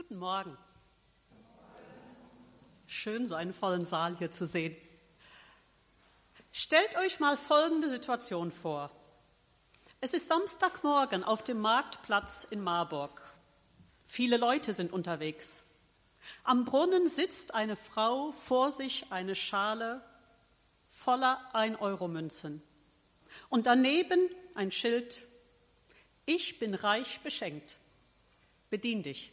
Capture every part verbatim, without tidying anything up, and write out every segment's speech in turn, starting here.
Guten Morgen. Schön, so einen vollen Saal hier zu sehen. Stellt euch mal folgende Situation vor. Es ist Samstagmorgen auf dem Marktplatz in Marburg. Viele Leute sind unterwegs. Am Brunnen sitzt eine Frau, vor sich eine Schale voller ein-Euro-Münzen. Und daneben ein Schild: Ich bin reich beschenkt. Bedien dich.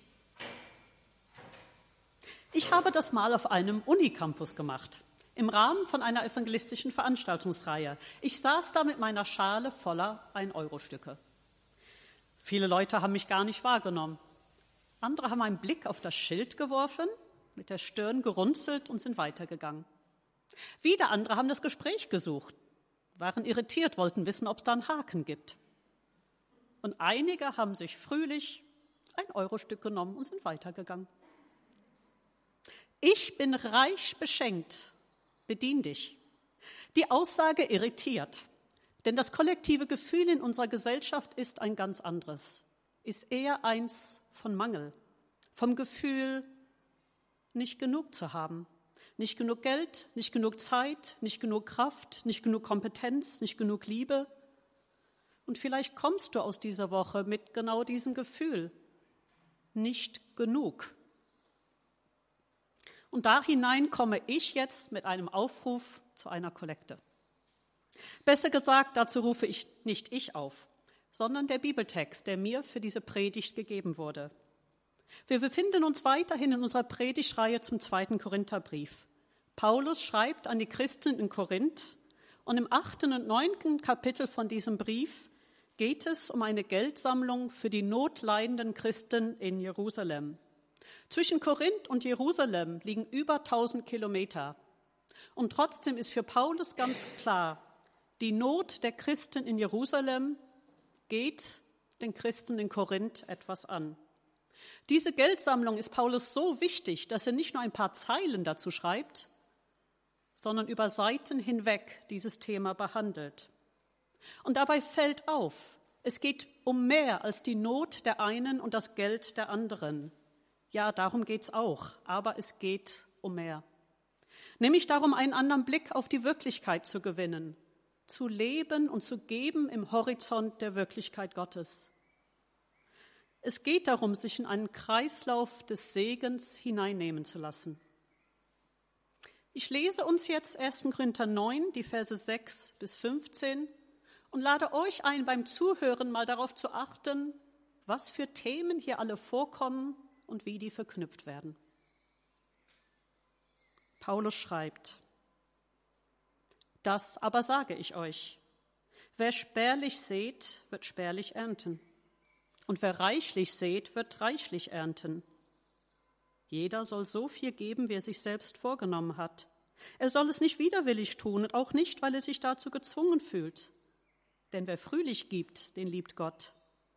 Ich habe das mal auf einem Unicampus gemacht, im Rahmen von einer evangelistischen Veranstaltungsreihe. Ich saß da mit meiner Schale voller ein-Euro-Stücke. Viele Leute haben mich gar nicht wahrgenommen. Andere haben einen Blick auf das Schild geworfen, mit der Stirn gerunzelt und sind weitergegangen. Wieder andere haben das Gespräch gesucht, waren irritiert, wollten wissen, ob es da einen Haken gibt. Und einige haben sich fröhlich ein Euro-Stück genommen und sind weitergegangen. Ich bin reich beschenkt, bedien dich. Die Aussage irritiert, denn das kollektive Gefühl in unserer Gesellschaft ist ein ganz anderes, ist eher eins von Mangel, vom Gefühl, nicht genug zu haben, nicht genug Geld, nicht genug Zeit, nicht genug Kraft, nicht genug Kompetenz, nicht genug Liebe. Und vielleicht kommst du aus dieser Woche mit genau diesem Gefühl, nicht genug. Und da hinein komme ich jetzt mit einem Aufruf zu einer Kollekte. Besser gesagt, dazu rufe ich nicht ich auf, sondern der Bibeltext, der mir für diese Predigt gegeben wurde. Wir befinden uns weiterhin in unserer Predigtreihe zum zweiten Korintherbrief. Paulus schreibt an die Christen in Korinth und im achten und neunten Kapitel von diesem Brief geht es um eine Geldsammlung für die notleidenden Christen in Jerusalem. Zwischen Korinth und Jerusalem liegen über tausend Kilometer. Und trotzdem ist für Paulus ganz klar, die Not der Christen in Jerusalem geht den Christen in Korinth etwas an. Diese Geldsammlung ist Paulus so wichtig, dass er nicht nur ein paar Zeilen dazu schreibt, sondern über Seiten hinweg dieses Thema behandelt. Und dabei fällt auf, es geht um mehr als die Not der einen und das Geld der anderen. Ja, darum geht es auch, aber es geht um mehr. Nämlich darum, einen anderen Blick auf die Wirklichkeit zu gewinnen, zu leben und zu geben im Horizont der Wirklichkeit Gottes. Es geht darum, sich in einen Kreislauf des Segens hineinnehmen zu lassen. Ich lese uns jetzt ersten Korinther neun, die Verse sechs bis fünfzehn und lade euch ein, beim Zuhören mal darauf zu achten, was für Themen hier alle vorkommen und wie die verknüpft werden. Paulus schreibt: Das aber sage ich euch, wer spärlich sät, wird spärlich ernten. Und wer reichlich sät, wird reichlich ernten. Jeder soll so viel geben, wie er sich selbst vorgenommen hat. Er soll es nicht widerwillig tun und auch nicht, weil er sich dazu gezwungen fühlt. Denn wer fröhlich gibt, den liebt Gott.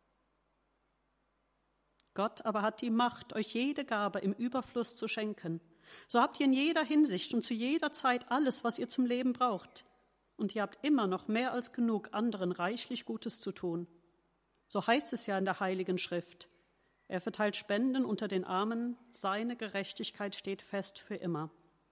Gott aber hat die Macht, euch jede Gabe im Überfluss zu schenken. So habt ihr in jeder Hinsicht und zu jeder Zeit alles, was ihr zum Leben braucht. Und ihr habt immer noch mehr als genug, anderen reichlich Gutes zu tun. So heißt es ja in der Heiligen Schrift. Er verteilt Spenden unter den Armen, seine Gerechtigkeit steht fest für immer.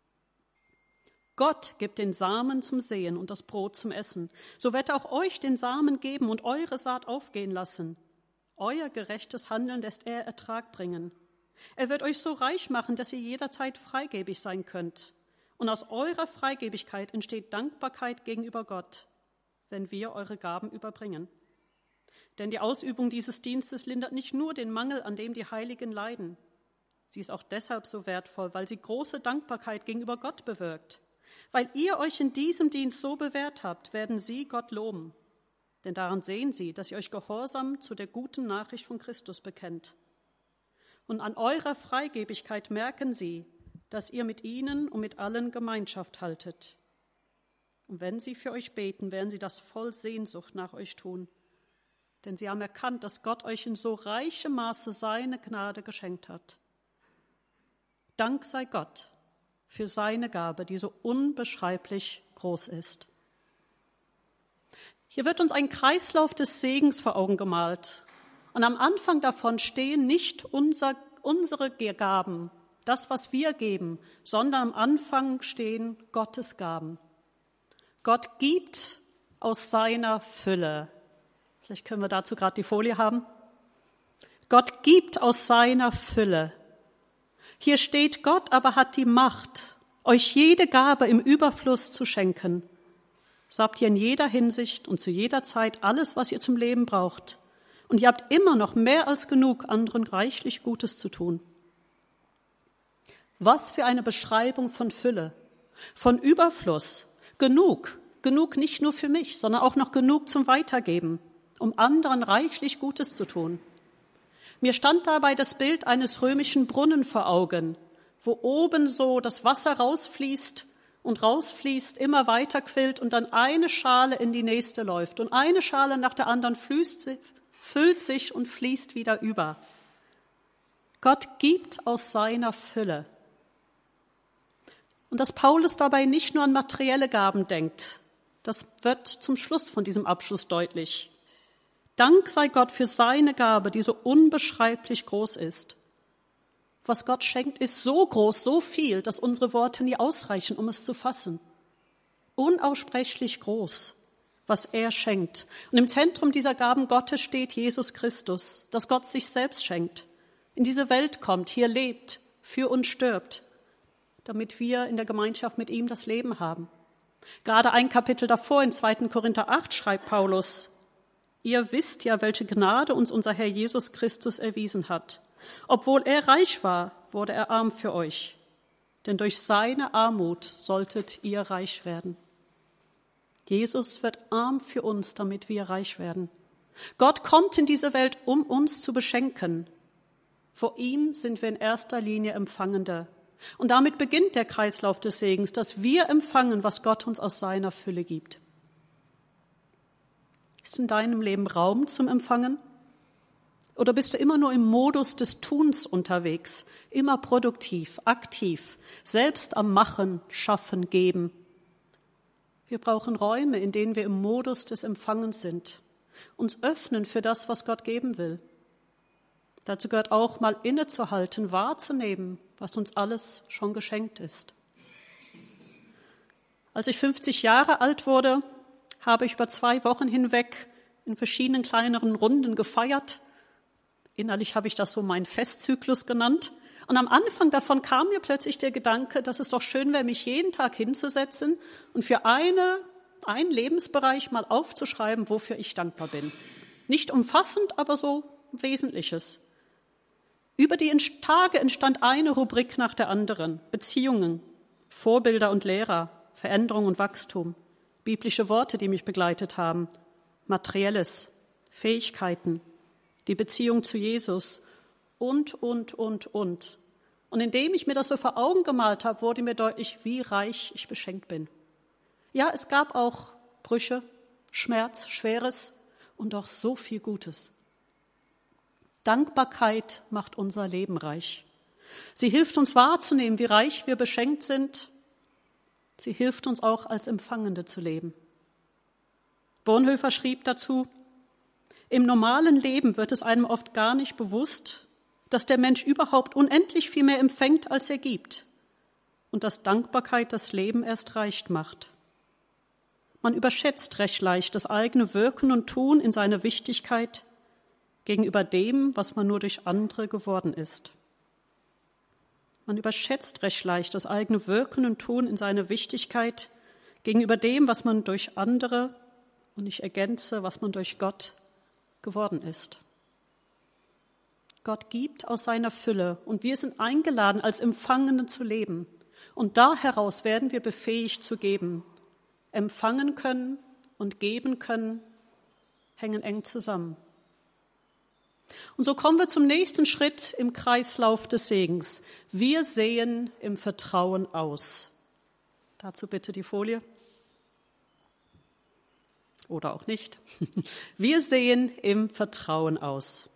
Gott gibt den Samen zum Säen und das Brot zum Essen. So wird er auch euch den Samen geben und eure Saat aufgehen lassen. Euer gerechtes Handeln lässt er Ertrag bringen. Er wird euch so reich machen, dass ihr jederzeit freigebig sein könnt. Und aus eurer Freigebigkeit entsteht Dankbarkeit gegenüber Gott, wenn wir eure Gaben überbringen. Denn die Ausübung dieses Dienstes lindert nicht nur den Mangel, an dem die Heiligen leiden. Sie ist auch deshalb so wertvoll, weil sie große Dankbarkeit gegenüber Gott bewirkt. Weil ihr euch in diesem Dienst so bewährt habt, werden sie Gott loben. Denn daran sehen sie, dass ihr euch gehorsam zu der guten Nachricht von Christus bekennt. Und an eurer Freigebigkeit merken sie, dass ihr mit ihnen und mit allen Gemeinschaft haltet. Und wenn sie für euch beten, werden sie das voll Sehnsucht nach euch tun. Denn sie haben erkannt, dass Gott euch in so reichem Maße seine Gnade geschenkt hat. Dank sei Gott für seine Gabe, die so unbeschreiblich groß ist. Hier wird uns ein Kreislauf des Segens vor Augen gemalt. Und am Anfang davon stehen nicht unser unsere Gaben, das, was wir geben, sondern am Anfang stehen Gottes Gaben. Gott gibt aus seiner Fülle. Vielleicht können wir dazu gerade die Folie haben. Gott gibt aus seiner Fülle. Hier steht, Gott aber hat die Macht, euch jede Gabe im Überfluss zu schenken. So habt ihr in jeder Hinsicht und zu jeder Zeit alles, was ihr zum Leben braucht. Und ihr habt immer noch mehr als genug, anderen reichlich Gutes zu tun. Was für eine Beschreibung von Fülle, von Überfluss. Genug, genug nicht nur für mich, sondern auch noch genug zum Weitergeben, um anderen reichlich Gutes zu tun. Mir stand dabei das Bild eines römischen Brunnen vor Augen, wo oben so das Wasser rausfließt und rausfließt, immer weiter quillt und dann eine Schale in die nächste läuft. Und eine Schale nach der anderen fließt, füllt sich und fließt wieder über. Gott gibt aus seiner Fülle. Und dass Paulus dabei nicht nur an materielle Gaben denkt, das wird zum Schluss von diesem Abschluss deutlich. Dank sei Gott für seine Gabe, die so unbeschreiblich groß ist. Was Gott schenkt, ist so groß, so viel, dass unsere Worte nie ausreichen, um es zu fassen. Unaussprechlich groß, was er schenkt. Und im Zentrum dieser Gaben Gottes steht Jesus Christus, dass Gott sich selbst schenkt, in diese Welt kommt, hier lebt, für uns stirbt, damit wir in der Gemeinschaft mit ihm das Leben haben. Gerade ein Kapitel davor, in zweiten Korinther acht, schreibt Paulus, ihr wisst ja, welche Gnade uns unser Herr Jesus Christus erwiesen hat. Obwohl er reich war, wurde er arm für euch. Denn durch seine Armut solltet ihr reich werden. Jesus wird arm für uns, damit wir reich werden. Gott kommt in diese Welt, um uns zu beschenken. Vor ihm sind wir in erster Linie Empfangende. Und damit beginnt der Kreislauf des Segens, dass wir empfangen, was Gott uns aus seiner Fülle gibt. Ist in deinem Leben Raum zum Empfangen? Oder bist du immer nur im Modus des Tuns unterwegs, immer produktiv, aktiv, selbst am Machen, Schaffen, Geben? Wir brauchen Räume, in denen wir im Modus des Empfangens sind, uns öffnen für das, was Gott geben will. Dazu gehört auch, mal innezuhalten, wahrzunehmen, was uns alles schon geschenkt ist. Als ich fünfzig Jahre alt wurde, habe ich über zwei Wochen hinweg in verschiedenen kleineren Runden gefeiert. Innerlich habe ich das so meinen Festzyklus genannt. Und am Anfang davon kam mir plötzlich der Gedanke, dass es doch schön wäre, mich jeden Tag hinzusetzen und für eine, einen Lebensbereich mal aufzuschreiben, wofür ich dankbar bin. Nicht umfassend, aber so Wesentliches. Über die Tage entstand eine Rubrik nach der anderen. Beziehungen, Vorbilder und Lehrer, Veränderung und Wachstum, biblische Worte, die mich begleitet haben, Materielles, Fähigkeiten, die Beziehung zu Jesus und, und, und, und. Und indem ich mir das so vor Augen gemalt habe, wurde mir deutlich, wie reich ich beschenkt bin. Ja, es gab auch Brüche, Schmerz, Schweres und auch so viel Gutes. Dankbarkeit macht unser Leben reich. Sie hilft uns wahrzunehmen, wie reich wir beschenkt sind. Sie hilft uns auch, als Empfangende zu leben. Bonhoeffer schrieb dazu, im normalen Leben wird es einem oft gar nicht bewusst, dass der Mensch überhaupt unendlich viel mehr empfängt, als er gibt und dass Dankbarkeit das Leben erst reich macht. Man überschätzt recht leicht das eigene Wirken und Tun in seiner Wichtigkeit gegenüber dem, was man nur durch andere geworden ist. Man überschätzt recht leicht das eigene Wirken und Tun in seiner Wichtigkeit gegenüber dem, was man durch andere, und ich ergänze, was man durch Gott geworden ist. Gott gibt aus seiner Fülle und wir sind eingeladen, als Empfangene zu leben. Und da heraus werden wir befähigt zu geben. Empfangen können und geben können hängen eng zusammen. Und so kommen wir zum nächsten Schritt im Kreislauf des Segens. Wir sehen im Vertrauen aus. Dazu bitte die Folie. Oder auch nicht. Wir sehen im Vertrauen aus.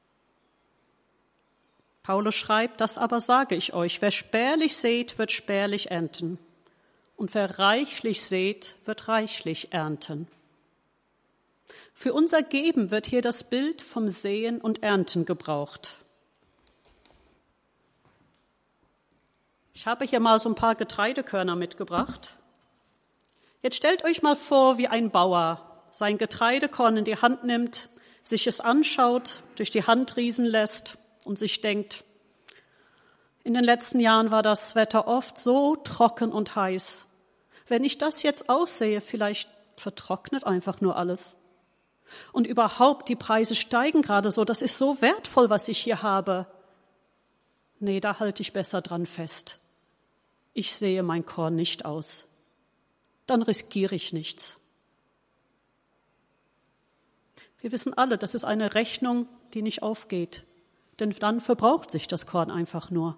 Paulus schreibt, das aber sage ich euch, wer spärlich sät, wird spärlich ernten. Und wer reichlich sät, wird reichlich ernten. Für unser Geben wird hier das Bild vom Säen und Ernten gebraucht. Ich habe hier mal so ein paar Getreidekörner mitgebracht. Jetzt stellt euch mal vor, wie ein Bauer sein Getreidekorn in die Hand nimmt, sich es anschaut, durch die Hand rieseln lässt und sich denkt, in den letzten Jahren war das Wetter oft so trocken und heiß. Wenn ich das jetzt aussehe, vielleicht vertrocknet einfach nur alles. Und überhaupt, die Preise steigen gerade so, das ist so wertvoll, was ich hier habe. Nee, da halte ich besser dran fest. Ich sehe mein Korn nicht aus. Dann riskiere ich nichts. Wir wissen alle, das ist eine Rechnung, die nicht aufgeht. Denn dann verbraucht sich das Korn einfach nur.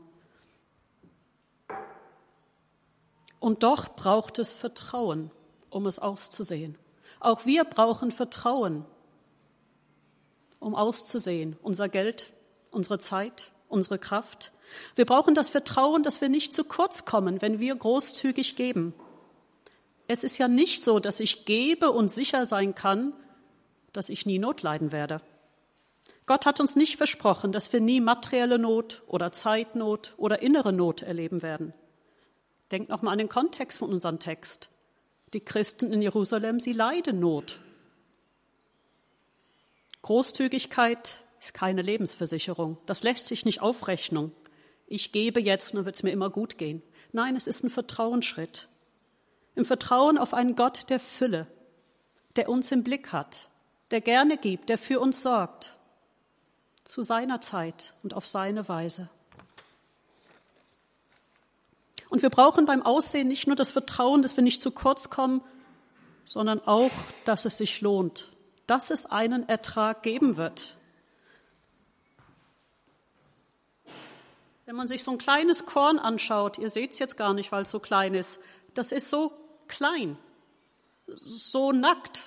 Und doch braucht es Vertrauen, um es auszusehen. Auch wir brauchen Vertrauen, um auszusehen. Unser Geld, unsere Zeit, unsere Kraft. Wir brauchen das Vertrauen, dass wir nicht zu kurz kommen, wenn wir großzügig geben. Es ist ja nicht so, dass ich gebe und sicher sein kann, dass ich nie Not leiden werde. Gott hat uns nicht versprochen, dass wir nie materielle Not oder Zeitnot oder innere Not erleben werden. Denkt noch mal an den Kontext von unserem Text. Die Christen in Jerusalem, sie leiden Not. Großzügigkeit ist keine Lebensversicherung. Das lässt sich nicht aufrechnen. Ich gebe jetzt, dann wird es mir immer gut gehen. Nein, es ist ein Vertrauensschritt. Im Vertrauen auf einen Gott der Fülle, der uns im Blick hat, der gerne gibt, der für uns sorgt, zu seiner Zeit und auf seine Weise. Und wir brauchen beim Aussehen nicht nur das Vertrauen, dass wir nicht zu kurz kommen, sondern auch, dass es sich lohnt, dass es einen Ertrag geben wird. Wenn man sich so ein kleines Korn anschaut, ihr seht es jetzt gar nicht, weil es so klein ist, das ist so klein, so nackt,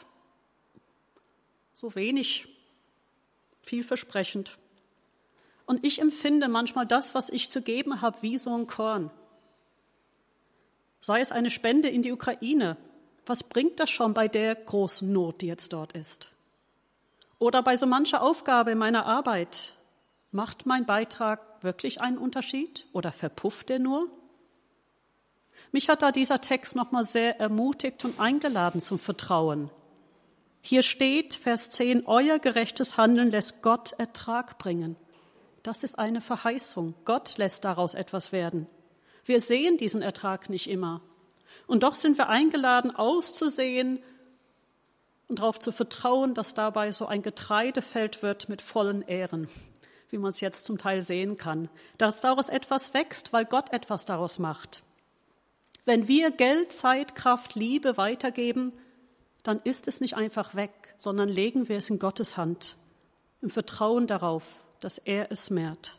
so wenig, vielversprechend. Und ich empfinde manchmal das, was ich zu geben habe, wie so ein Korn. Sei es eine Spende in die Ukraine. Was bringt das schon bei der großen Not, die jetzt dort ist? Oder bei so mancher Aufgabe in meiner Arbeit. Macht mein Beitrag wirklich einen Unterschied oder verpufft er nur? Mich hat da dieser Text nochmal sehr ermutigt und eingeladen zum Vertrauen. Hier steht, Vers zehn, euer gerechtes Handeln lässt Gott Ertrag bringen. Das ist eine Verheißung. Gott lässt daraus etwas werden. Wir sehen diesen Ertrag nicht immer. Und doch sind wir eingeladen, auszusehen und darauf zu vertrauen, dass dabei so ein Getreidefeld wird mit vollen Ähren, wie man es jetzt zum Teil sehen kann. Dass daraus etwas wächst, weil Gott etwas daraus macht. Wenn wir Geld, Zeit, Kraft, Liebe weitergeben, dann ist es nicht einfach weg, sondern legen wir es in Gottes Hand, im Vertrauen darauf, dass er es mehrt.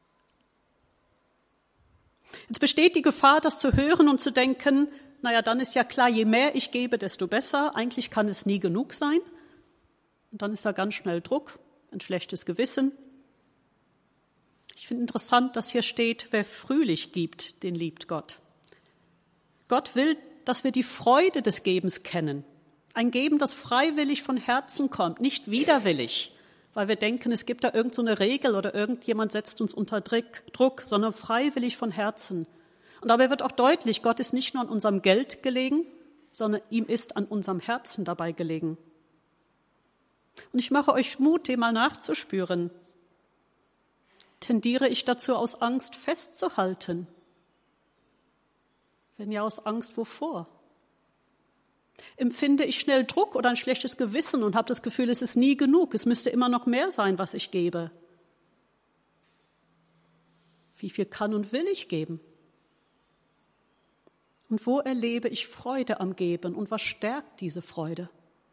Jetzt besteht die Gefahr, das zu hören und zu denken, naja, dann ist ja klar, je mehr ich gebe, desto besser. Eigentlich kann es nie genug sein. Und dann ist da ganz schnell Druck, ein schlechtes Gewissen. Ich finde interessant, dass hier steht, wer fröhlich gibt, den liebt Gott. Gott will, dass wir die Freude des Gebens kennen. Ein Geben, das freiwillig von Herzen kommt, nicht widerwillig, weil wir denken, es gibt da irgend so eine Regel oder irgendjemand setzt uns unter Druck, sondern freiwillig von Herzen. Und dabei wird auch deutlich, Gott ist nicht nur an unserem Geld gelegen, sondern ihm ist an unserem Herzen dabei gelegen. Und ich mache euch Mut, dem mal nachzuspüren. Tendiere ich dazu, aus Angst festzuhalten? Wenn ja, aus Angst wovor? Empfinde ich schnell Druck oder ein schlechtes Gewissen und habe das Gefühl, es ist nie genug, es müsste immer noch mehr sein, was ich gebe? Wie viel kann und will ich geben? Und wo erlebe ich Freude am Geben und was stärkt diese Freude?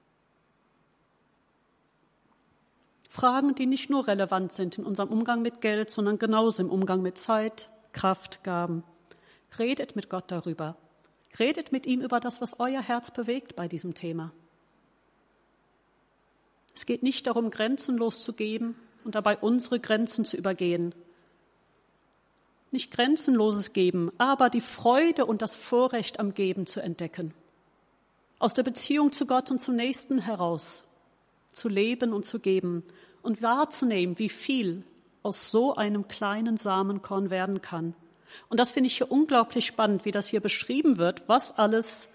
Fragen, die nicht nur relevant sind in unserem Umgang mit Geld, sondern genauso im Umgang mit Zeit, Kraft, Gaben. Redet mit Gott darüber. Redet mit ihm über das, was euer Herz bewegt bei diesem Thema. Es geht nicht darum, grenzenlos zu geben und dabei unsere Grenzen zu übergehen. Nicht grenzenloses Geben, aber die Freude und das Vorrecht am Geben zu entdecken. Aus der Beziehung zu Gott und zum Nächsten heraus zu leben und zu geben und wahrzunehmen, wie viel aus so einem kleinen Samenkorn werden kann. Und das finde ich hier unglaublich spannend, wie das hier beschrieben wird, was alles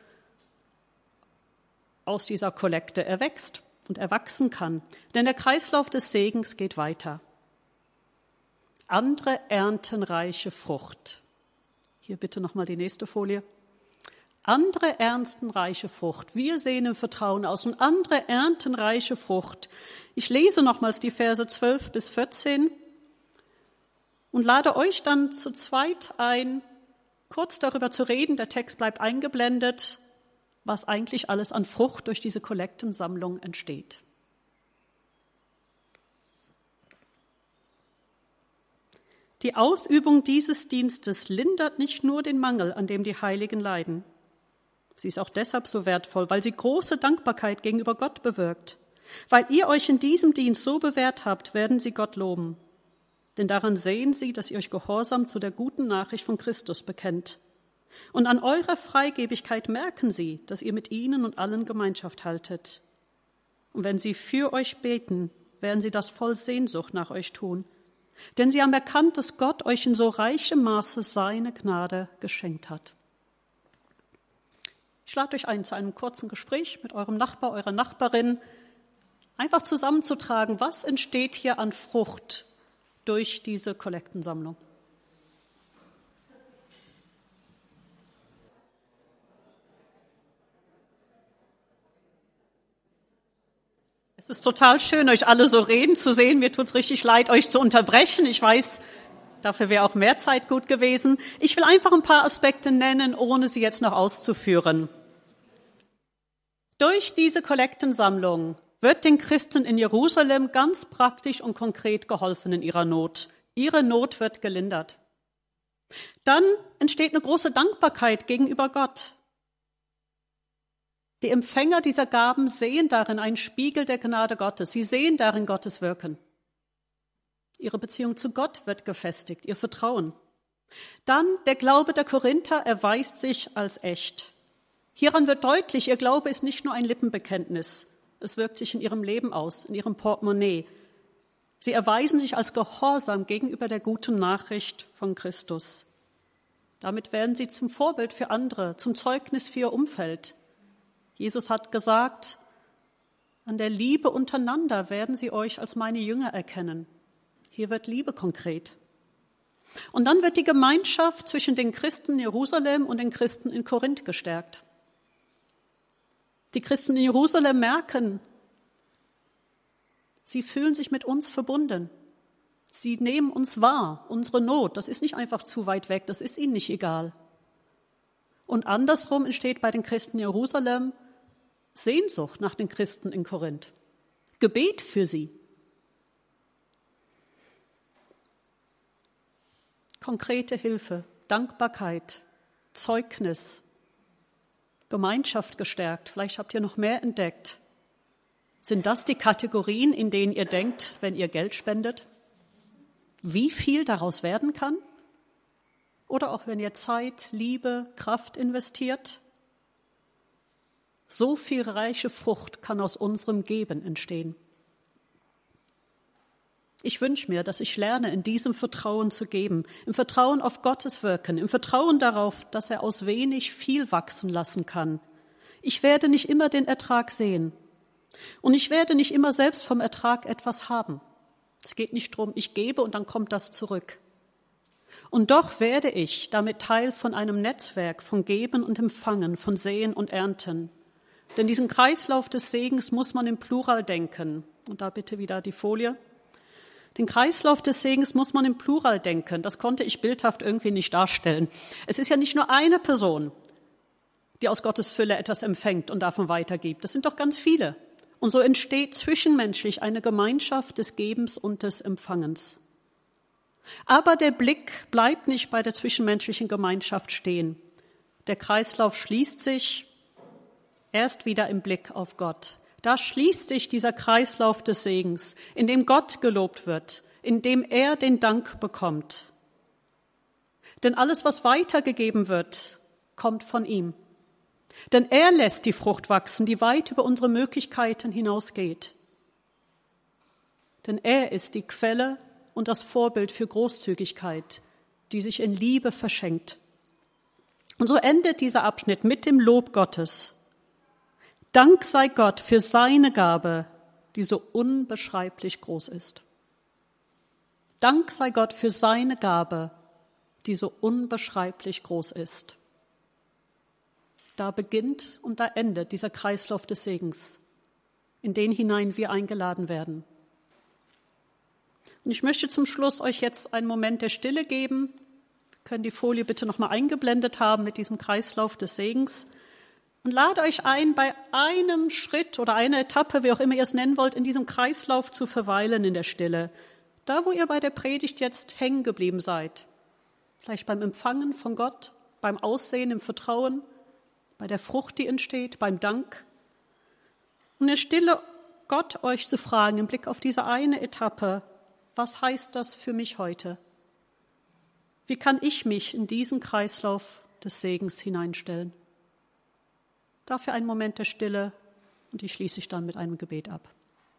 aus dieser Kollekte erwächst und erwachsen kann. Denn der Kreislauf des Segens geht weiter. Andere ernten reiche Frucht. Hier bitte nochmal die nächste Folie. Andere ernten reiche Frucht. Wir sehen im Vertrauen aus und andere ernten reiche Frucht. Ich lese nochmals die Verse zwölf bis vierzehn und lade euch dann zu zweit ein, kurz darüber zu reden. Der Text bleibt eingeblendet, was eigentlich alles an Frucht durch diese Kollektensammlung entsteht. Die Ausübung dieses Dienstes lindert nicht nur den Mangel, an dem die Heiligen leiden. Sie ist auch deshalb so wertvoll, weil sie große Dankbarkeit gegenüber Gott bewirkt. Weil ihr euch in diesem Dienst so bewährt habt, werden sie Gott loben. Denn daran sehen sie, dass ihr euch gehorsam zu der guten Nachricht von Christus bekennt. Und an eurer Freigebigkeit merken sie, dass ihr mit ihnen und allen Gemeinschaft haltet. Und wenn sie für euch beten, werden sie das voll Sehnsucht nach euch tun. Denn sie haben erkannt, dass Gott euch in so reichem Maße seine Gnade geschenkt hat. Ich lade euch ein zu einem kurzen Gespräch mit eurem Nachbar, eurer Nachbarin, einfach zusammenzutragen, was entsteht hier an Frucht durch diese Kollektensammlung. Es ist total schön, euch alle so reden zu sehen. Mir tut es richtig leid, euch zu unterbrechen. Ich weiß, dafür wäre auch mehr Zeit gut gewesen. Ich will einfach ein paar Aspekte nennen, ohne sie jetzt noch auszuführen. Durch diese Kollektensammlung wird den Christen in Jerusalem ganz praktisch und konkret geholfen in ihrer Not. Ihre Not wird gelindert. Dann entsteht eine große Dankbarkeit gegenüber Gott. Die Empfänger dieser Gaben sehen darin einen Spiegel der Gnade Gottes. Sie sehen darin Gottes Wirken. Ihre Beziehung zu Gott wird gefestigt, ihr Vertrauen. Dann der Glaube der Korinther erweist sich als echt. Hieran wird deutlich, ihr Glaube ist nicht nur ein Lippenbekenntnis. Es wirkt sich in ihrem Leben aus, in ihrem Portemonnaie. Sie erweisen sich als gehorsam gegenüber der guten Nachricht von Christus. Damit werden sie zum Vorbild für andere, zum Zeugnis für ihr Umfeld. Jesus hat gesagt, an der Liebe untereinander werden sie euch als meine Jünger erkennen. Hier wird Liebe konkret. Und dann wird die Gemeinschaft zwischen den Christen in Jerusalem und den Christen in Korinth gestärkt. Die Christen in Jerusalem merken, sie fühlen sich mit uns verbunden. Sie nehmen uns wahr, unsere Not. Das ist nicht einfach zu weit weg, das ist ihnen nicht egal. Und andersrum entsteht bei den Christen in Jerusalem Sehnsucht nach den Christen in Korinth. Gebet für sie. Konkrete Hilfe, Dankbarkeit, Zeugnis, Gemeinschaft gestärkt. Vielleicht habt ihr noch mehr entdeckt. Sind das die Kategorien, in denen ihr denkt, wenn ihr Geld spendet? Wie viel daraus werden kann? Oder auch wenn ihr Zeit, Liebe, Kraft investiert? So viel reiche Frucht kann aus unserem Geben entstehen. Ich wünsche mir, dass ich lerne, in diesem Vertrauen zu geben, im Vertrauen auf Gottes Wirken, im Vertrauen darauf, dass er aus wenig viel wachsen lassen kann. Ich werde nicht immer den Ertrag sehen und ich werde nicht immer selbst vom Ertrag etwas haben. Es geht nicht darum, ich gebe und dann kommt das zurück. Und doch werde ich damit Teil von einem Netzwerk von Geben und Empfangen, von Säen und Ernten. Denn diesen Kreislauf des Segens muss man im Plural denken. Und da bitte wieder die Folie. Den Kreislauf des Segens muss man im Plural denken. Das konnte ich bildhaft irgendwie nicht darstellen. Es ist ja nicht nur eine Person, die aus Gottes Fülle etwas empfängt und davon weitergibt. Das sind doch ganz viele. Und so entsteht zwischenmenschlich eine Gemeinschaft des Gebens und des Empfangens. Aber der Blick bleibt nicht bei der zwischenmenschlichen Gemeinschaft stehen. Der Kreislauf schließt sich erst wieder im Blick auf Gott. Da schließt sich dieser Kreislauf des Segens, in dem Gott gelobt wird, in dem er den Dank bekommt. Denn alles, was weitergegeben wird, kommt von ihm. Denn er lässt die Frucht wachsen, die weit über unsere Möglichkeiten hinausgeht. Denn er ist die Quelle und das Vorbild für Großzügigkeit. die sich in Liebe verschenkt. Und so endet dieser Abschnitt mit dem Lob Gottes. Dank sei Gott für seine Gabe, die so unbeschreiblich groß ist. Dank sei Gott für seine Gabe, die so unbeschreiblich groß ist. Da beginnt und da endet dieser Kreislauf des Segens, in den hinein wir eingeladen werden. Und ich möchte zum Schluss euch jetzt einen Moment der Stille geben. Wir können die Folie bitte nochmal eingeblendet haben mit diesem Kreislauf des Segens. Und lade euch ein, bei einem Schritt oder einer Etappe, wie auch immer ihr es nennen wollt, in diesem Kreislauf zu verweilen in der Stille. Da, wo ihr bei der Predigt jetzt hängen geblieben seid. Vielleicht beim Empfangen von Gott, beim Aussehen im Vertrauen, bei der Frucht, die entsteht, beim Dank. Und in der Stille Gott euch zu fragen, im Blick auf diese eine Etappe, was heißt das für mich heute? Wie kann ich mich in diesen Kreislauf des Segens hineinstellen? Dafür einen Moment der Stille und die schließe ich dann mit einem Gebet ab.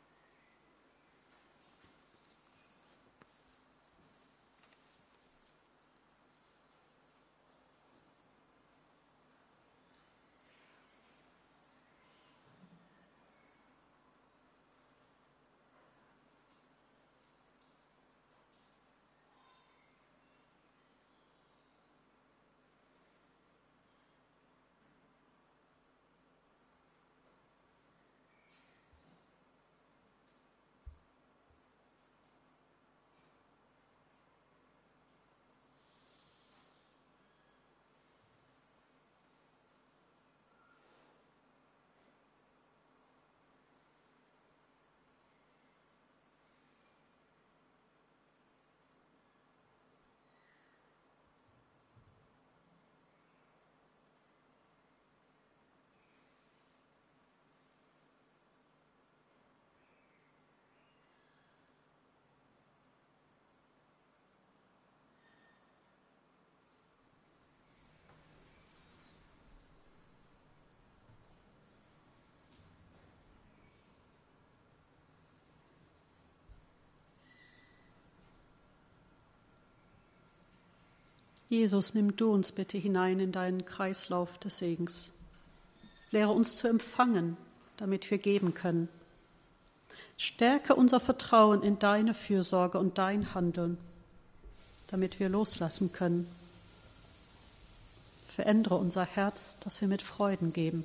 Jesus, nimm du uns bitte hinein in deinen Kreislauf des Segens. Lehre uns zu empfangen, damit wir geben können. Stärke unser Vertrauen in deine Fürsorge und dein Handeln, damit wir loslassen können. Verändere unser Herz, dass wir mit Freuden geben.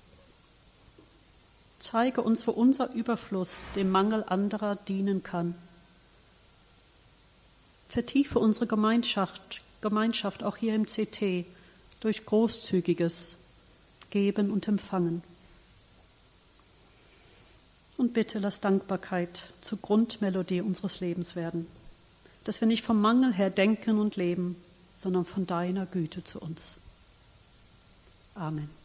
Zeige uns, wo unser Überfluss dem Mangel anderer dienen kann. Vertiefe unsere Gemeinschaft, Gemeinschaft auch hier im C T durch großzügiges Geben und Empfangen. Und bitte lass Dankbarkeit zur Grundmelodie unseres Lebens werden, dass wir nicht vom Mangel her denken und leben, sondern von deiner Güte zu uns. Amen.